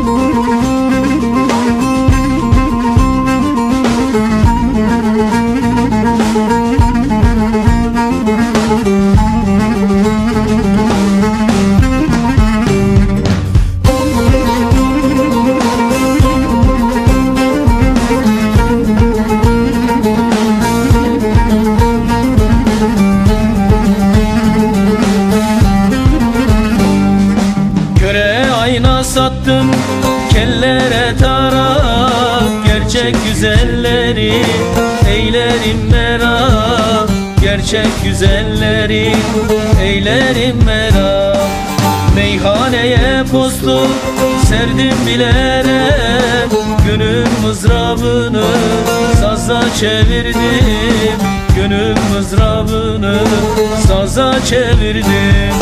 Sattım kellere tarak, gerçek güzelleri eylerim merak, gerçek güzelleri eylerim merak. Meyhaneye postu serdim bilerek, gönül mızrabını saza çevirdim, gönül mızrabını saza çevirdim.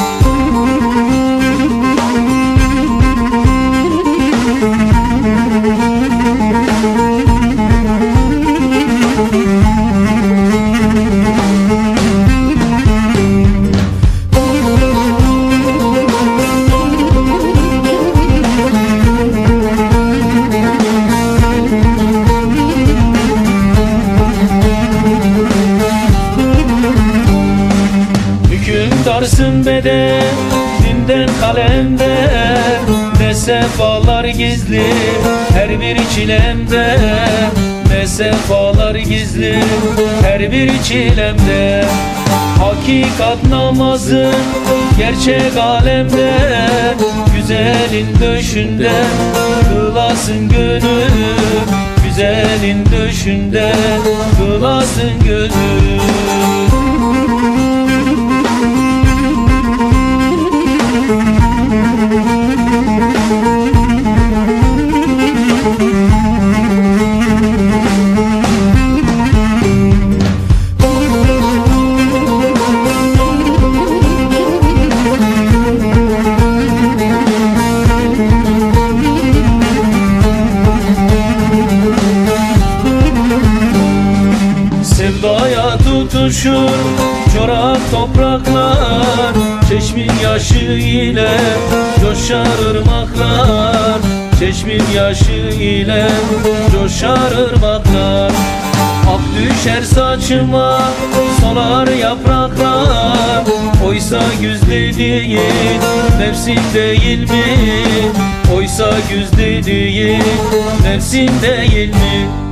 Hükümdarsın bedeninden kalemden, ne sefalar gizli her bir çilemde, ne sefalar gizli her bir çilemde. Hakikat namazın gerçek alemde, güzelin döşünde kılasın gönül, güzelin döşünde kılasın gönül. Sevdaya tutuşur çorak topraklar, çeşmin yaşı ile coşar ırmaklar, çeşmin yaşı ile coşar ırmaklar. Ak düşer saçıma solar yapraklar, oysa güz dediğin nefsin değil mi? Oysa güz dediğin nefsin değil mi?